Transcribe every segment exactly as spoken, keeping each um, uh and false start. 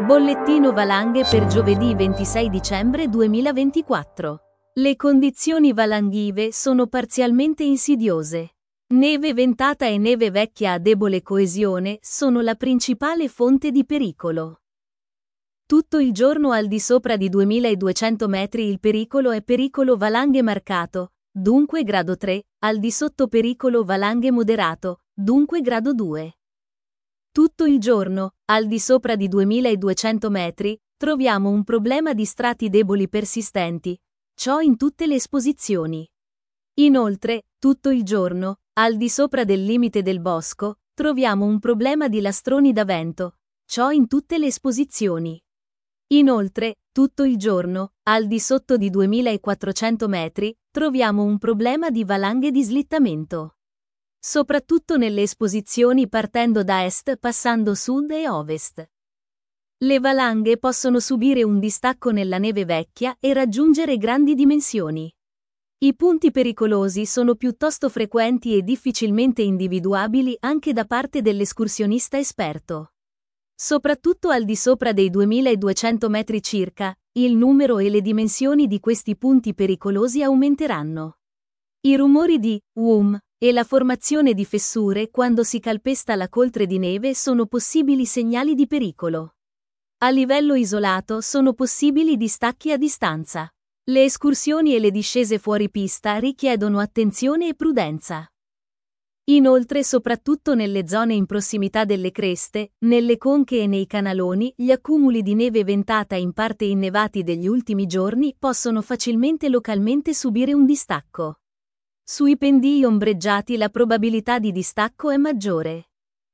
Bollettino valanghe per giovedì ventisei dicembre duemilaventiquattro. Le condizioni valanghive sono parzialmente insidiose. Neve ventata e neve vecchia a debole coesione sono la principale fonte di pericolo. Tutto il giorno al di sopra di duemiladuecento metri il pericolo è pericolo valanghe marcato, dunque grado tre, al di sotto pericolo valanghe moderato, dunque grado due. Tutto il giorno, al di sopra di duemiladuecento metri, troviamo un problema di strati deboli persistenti, ciò in tutte le esposizioni. Inoltre, tutto il giorno, al di sopra del limite del bosco, troviamo un problema di lastroni da vento, ciò in tutte le esposizioni. Inoltre, tutto il giorno, al di sotto di duemilaquattrocento metri, troviamo un problema di valanghe di slittamento. Soprattutto nelle esposizioni partendo da est passando sud e ovest. Le valanghe possono subire un distacco nella neve vecchia e raggiungere grandi dimensioni. I punti pericolosi sono piuttosto frequenti e difficilmente individuabili anche da parte dell'escursionista esperto. Soprattutto al di sopra dei duemiladuecento metri circa, il numero e le dimensioni di questi punti pericolosi aumenteranno. I rumori di "wum" e la formazione di fessure quando si calpesta la coltre di neve sono possibili segnali di pericolo. A livello isolato sono possibili distacchi a distanza. Le escursioni e le discese fuori pista richiedono attenzione e prudenza. Inoltre, soprattutto nelle zone in prossimità delle creste, nelle conche e nei canaloni, gli accumuli di neve ventata in parte innevati degli ultimi giorni possono facilmente localmente subire un distacco. Sui pendii ombreggiati la probabilità di distacco è maggiore.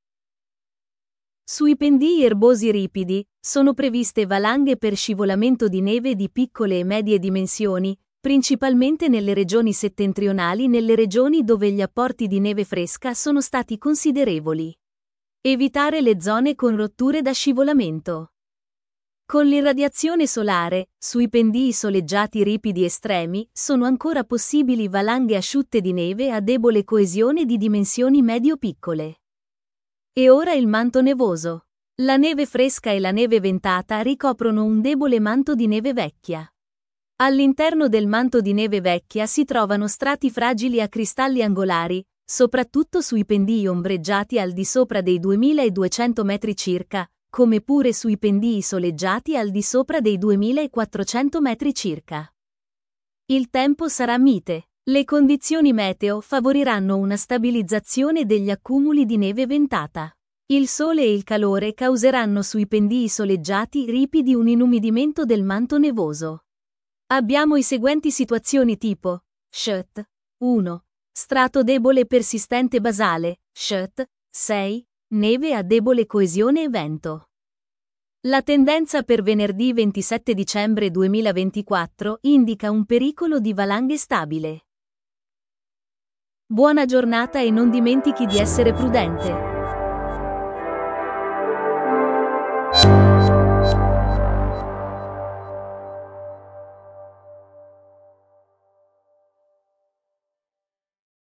Sui pendii erbosi ripidi, sono previste valanghe per scivolamento di neve di piccole e medie dimensioni, principalmente nelle regioni settentrionali, nelle regioni dove gli apporti di neve fresca sono stati considerevoli. Evitare le zone con rotture da scivolamento. Con l'irradiazione solare, sui pendii soleggiati ripidi estremi, sono ancora possibili valanghe asciutte di neve a debole coesione di dimensioni medio-piccole. E ora il manto nevoso. La neve fresca e la neve ventata ricoprono un debole manto di neve vecchia. All'interno del manto di neve vecchia si trovano strati fragili a cristalli angolari, soprattutto sui pendii ombreggiati al di sopra dei duemiladuecento metri circa, come pure sui pendii soleggiati al di sopra dei duemilaquattrocento metri circa. Il tempo sarà mite. Le condizioni meteo favoriranno una stabilizzazione degli accumuli di neve ventata. Il sole e il calore causeranno sui pendii soleggiati ripidi un inumidimento del manto nevoso. Abbiamo i seguenti situazioni tipo: S H T uno. Strato debole persistente basale, S H T sei. Neve a debole coesione e vento. La tendenza per venerdì ventisette dicembre duemilaventiquattro indica un pericolo di valanghe stabile. Buona giornata e non dimentichi di essere prudente.